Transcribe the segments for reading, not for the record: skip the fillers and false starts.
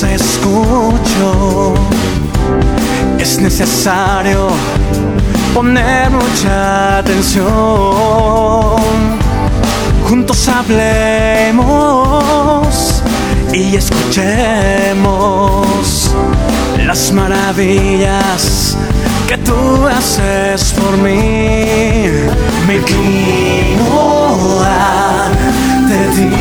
te escucho. Es necesario poner mucha atención. Juntos hablemos y escuchemos las maravillas que tú haces por mí. Me inclino ante ti.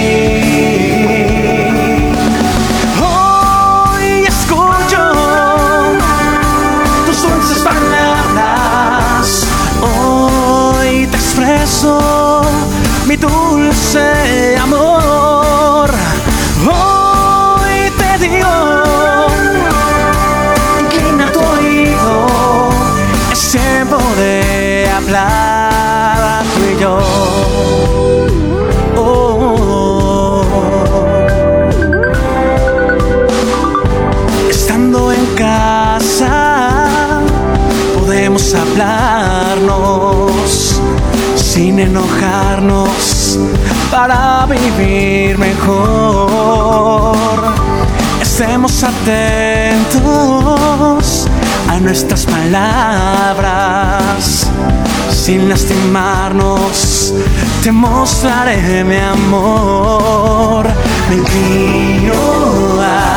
Hoy escucho tus dulces palabras. Hoy te expreso mi dulce amor. Hoy te digo, inclina tu oído, es tiempo de hablar tú y yo. Estando en casa podemos hablarnos sin enojarnos para vivir mejor. Estemos atentos a nuestras palabras. Sin lastimarnos, te mostraré mi amor. Me inclino a